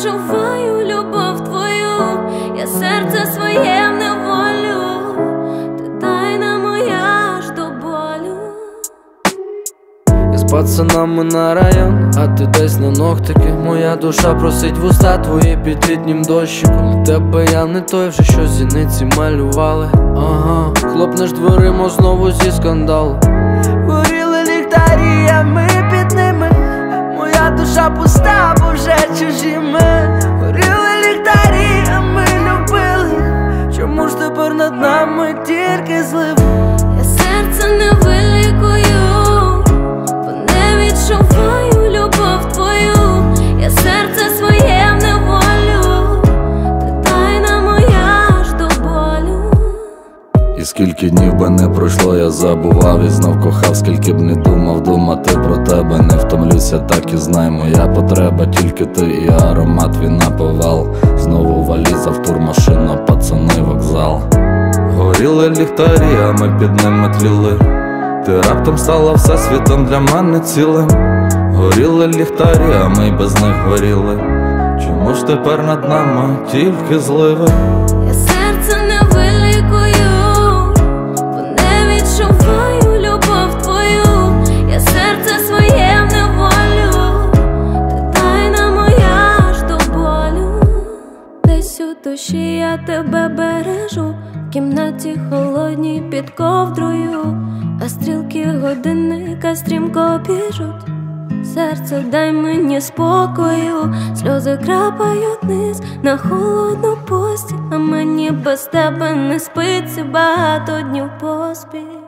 відчуваю любов твою, я серце своє в неволю, ти тайна моя аж до болю. Я з пацанами на район, а ти десь на ногтики. Моя душа просить вуста твої під літнім дощиком. Для тебе я не той вже, що зіниці малювали. Ага, хлопнеш дверима знову зі скандалу. Горіли ліхтарі, а ми під ними. Моя душа пуста, бо вже чужі ми. Горіли ліхтарі, а ми любили. Чому ж тепер над нами тільки зливи? Я серце не вилікую, бо не відчуваю любов твою, я серце своє в неволю, ти тайна моя аж до болю. І скільки днів би не пройшло, я забував і знов кохав. Скільки б не думав думати про тебе, не втомлюся, так і знай, моя потреба тільки ти і аромат віна повал. Знову валіза, втурмашина, пацани, вокзал. Горіли ліхтарі, а ми під ними тліли. Ти раптом стала всесвітом для мене цілим. Горіли ліхтарі, а ми без них горіли. Чому ж тепер над нами тільки зливи? Я серце не вилікую, бо не відчуваю любов твою, я серце своє в неволю, ти тайна моя аж до болю. Десь у душі я тебе бережу, в кімнаті холодній під ковдрою, а стрілки годинника стрімко біжуть. Серце, дай мені спокою, сльози крапають вниз на холодну постіль, а мені без тебе не спиться багато днів поспіль.